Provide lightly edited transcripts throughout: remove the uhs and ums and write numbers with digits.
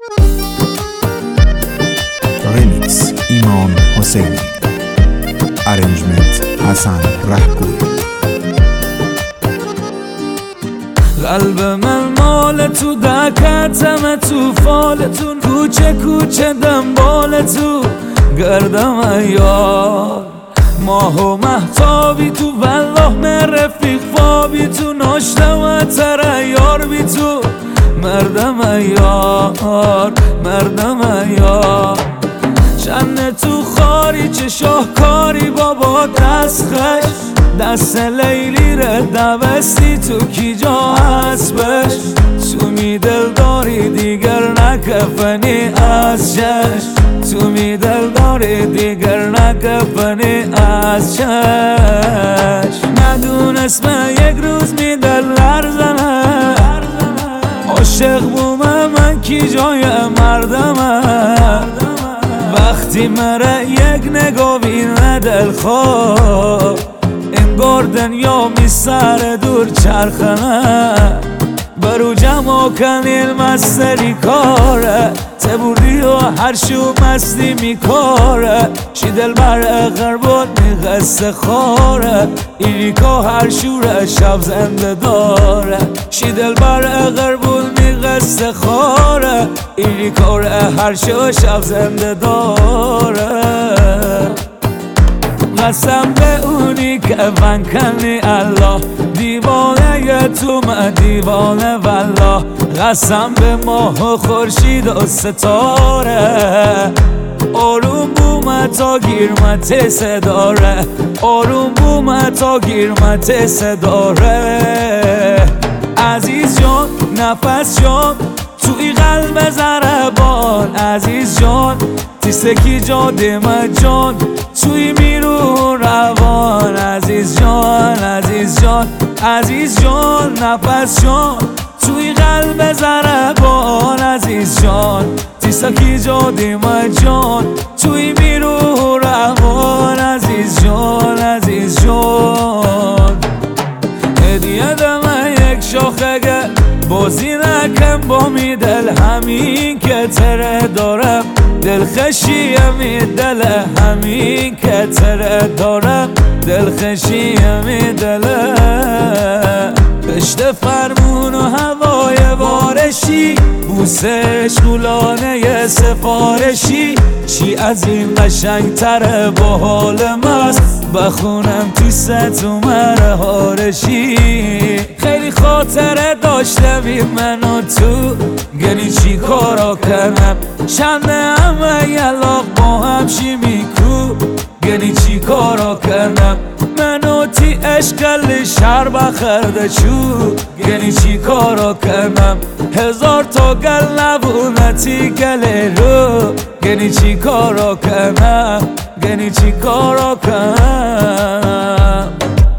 ریمیکس ایمان حسینی، ارنجمنت حسن رهگوی. قلب من مال تو، دکتم تو فالتون، کوچه کوچه دنبال تو گردم ایار. ماه و مهتابی تو، والله من رفیق خوابی تو، ناشتم و تریار بی تو مردم ایار، مردم ایار. چند تو خاری چه شاهکاری بابا دست خش، دست لیلی ره دوستی تو کی جا اسبش. تو می دل داری دیگر نکفنی از چشم، تو می دل داری دیگر نکفنی از چشم. ندونست من یک روز می دل لرزنه، عاشق بومه من کی جای مردمه. وقتی مره یک نگاه بینه دل خواه، انگار دنیا می سر دور چرخنه. برو جمع کنیل مستری کاره، تبوری و هر شو مستی می کاره. شی دل بر غربات می غصه خوره، ایریکا هر شوره شب زنده داره. شی دل بر غربات می غصه خوره، ایریکا هر شو شب زنده داره. قسم به اونی که من کنی الله، دیوانه تو من دیوانه والله. قسم به ماه و خورشید و ستاره، آروم بومه تا گیرمت صداره، آروم بومه تا گیرمت صداره. عزیز جان نفس جان توی قلب ضربان، عزیز جان تیسکی جاده من جان توی میرو روان. عزیز جان عزیز جان عزیز جان نفس جان توی قلب ضربان. عزیز جان تیسکی جاده من جان توی میرو روان. عزیز جان عزیز جان هدیه دم یک شاخه، بازی نکن با می دل همین که تره دارم. دل خشیم دل همین که تره دارم، دل خشیم دل. پشت فرمون و هوای بارشی، بوسش گلانه سفارشی. چی از این قشنگ تره با حال مست، بخونم تو ست و مرهارشی. خیلی خاطره داشتم من و تو، گلی چی کارا کنم چند همه یلاق با هم شی میکو. گلی چی کارا کنم منو تی عشقل شهر بخرده چو. گلی چی کارا کنم هزار تا گل نبونتی گله رو. گلی چی کارا کنم گلی چی کارا کنم.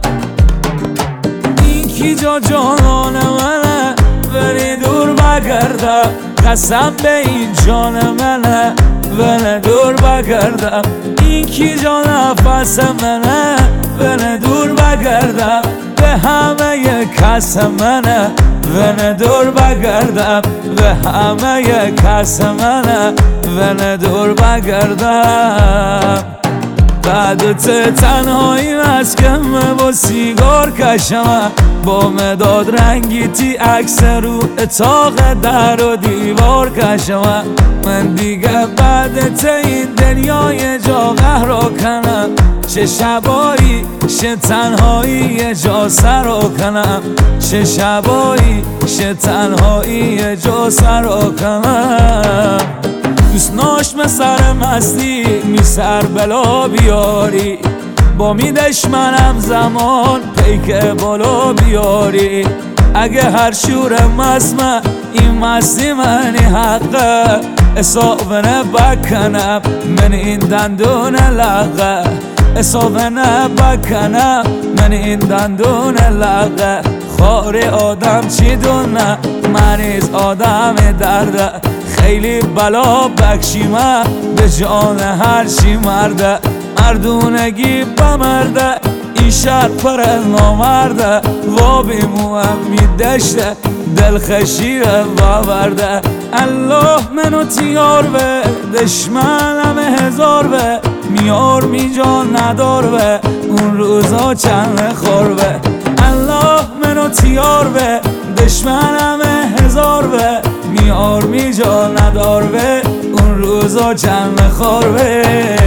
این کی جا جانان منه بری دور بگردم، قسم به این جان منه بره دور بگردم. این کی جا نفس منه بره دور بگردم، به همه کس منه بره دور بگردم، به همه کس منه بره دور بگردم. بعد تنهایی مسکم با سیگار کشم، با مداد رنگی تی عکس رو اتاق در و دیوار کشم. من دیگه بعد این دنیای جا قهرا کنم، چه شبایی چه تنهایی جا سرا کنم. چه شبایی چه تنهایی جا سرا کنم. دوست ناشم سر مستی می سر بلا بیاری، با می دشمنم زمان پیک بالا بیاری. اگه هر شور مسمه این مستی منی حقه، حساب نبکنم من این دندون لغه. حساب نبکنم من این دندون لغه. خار آدم چی دونه منیز آدم درده. خیلی بلا بکشیمه به جان هر چی مرده. مردونگی بمرده شهر پر نامرده و بیموهم میدشته دل خشیره باورده الله منو تیار به دشمنم هزار به میار میجا ندار به اون روزا چند خور به الله منو تیار به دشمنم هزار به میار میجا ندار به اون روزا چند خور به